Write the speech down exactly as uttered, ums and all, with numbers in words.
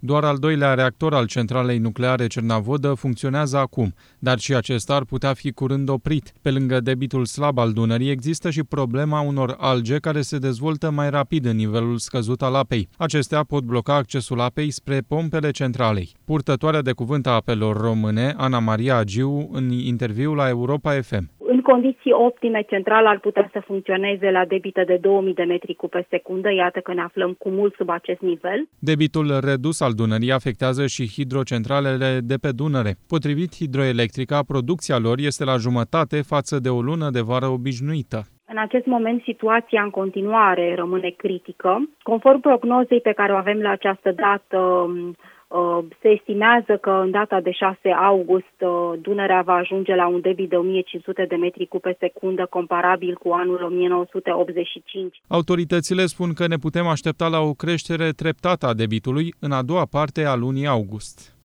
Doar al doilea reactor al centralei nucleare Cernavodă funcționează acum, dar și acesta ar putea fi curând oprit. Pe lângă debitul slab al Dunării, există și problema unor alge care se dezvoltă mai rapid în nivelul scăzut al apei. Acestea pot bloca accesul apei spre pompele centralei. Purtătoarea de cuvânt a apelor române, Ana Maria Agiu, în interviu la Europa F M. În condiții optime, centrala ar putea să funcționeze la debită de două mii de metri cub pe secundă, iată că ne aflăm cu mult sub acest nivel. Debitul redus al Dunării afectează și hidrocentralele de pe Dunăre. Potrivit Hidroelectrica, producția lor este la jumătate față de o lună de vară obișnuită. În acest moment, situația în continuare rămâne critică. Conform prognozei pe care o avem la această dată, se estimează că în data de șase august Dunărea va ajunge la un debit de o mie cinci sute de metri cub pe secundă, comparabil cu anul o mie nouă sute optzeci și cinci. Autoritățile spun că ne putem aștepta la o creștere treptată a debitului în a doua parte a lunii august.